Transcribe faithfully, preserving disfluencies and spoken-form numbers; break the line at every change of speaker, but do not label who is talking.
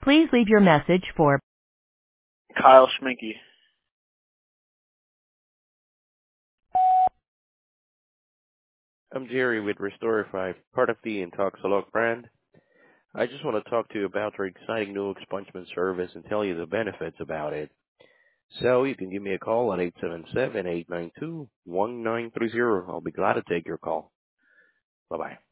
Please leave your message for
Kyle Schminke.
I'm Jerry with Restorify, part of the Intoxilog brand. I just want to talk to you about our exciting new expungement service and tell you the benefits about it. So you can give me a call at eight seven seven, eight nine two, one nine three zero. I'll be glad to take your call. Bye-bye.